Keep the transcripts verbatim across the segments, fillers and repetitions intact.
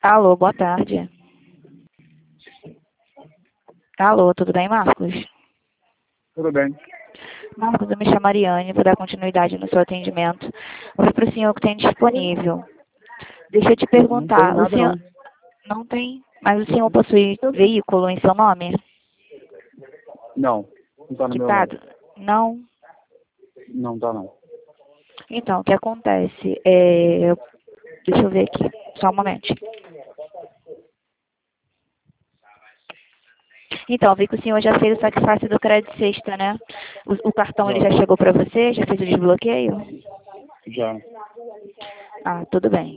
Alô, boa tarde. Alô, tudo bem, Marcos? Tudo bem. Marcos, eu me chamo Ariane, vou dar continuidade no seu atendimento. Vou ver para o senhor que tem disponível. Deixa eu te Não tem perguntar, o nada senhor... não. Não tem? Mas o senhor possui veículo em seu nome? Não, não tá no meu Quitado? nome. Não? Não tá não. Então, o que acontece? É... Deixa eu ver aqui, só um momento. Então, vi que o senhor já fez o sacrifício do crédito sexta, né? O, o cartão ele Já. já chegou para você? Já fez o desbloqueio? Já. Ah, tudo bem.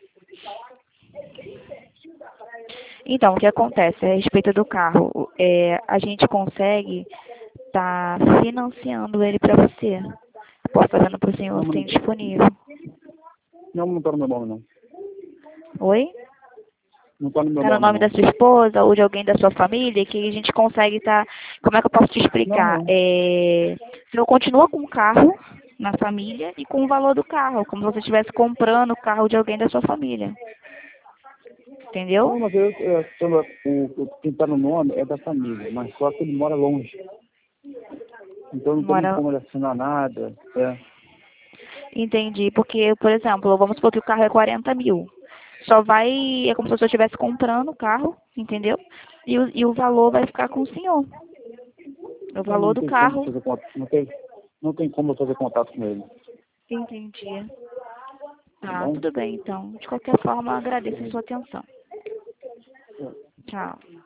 Então, o que acontece a respeito do carro? É, a gente consegue estar tá financiando ele para você. Posso estar vendo para o senhor Não, se tem não, disponível. não, não tá no meu nome não. Oi? Não tá no meu Está no nome nome não. da sua esposa ou de alguém da sua família que a gente consegue estar... Tá, como é que eu posso te Não, explicar? não. É, o senhor continua com o carro na família e com o valor do carro, como se você estivesse comprando o carro de alguém da sua família. Entendeu? Não, mas eu, é, quando o, o, quem tá no nome é da família, mas só que ele mora longe. Então não tem Mora... como ele assinar nada. É. Entendi, porque, por exemplo, vamos supor que o carro é quarenta mil. Só vai, é como se você estivesse comprando o carro, entendeu? E o, e o valor vai ficar com o senhor. O Então valor não do tem como carro. fazer contato. Não tem, não tem como eu fazer contato com ele. Entendi. Tá Tá, bom? tudo bem então. De qualquer forma, agradeço a sua atenção. Tchau.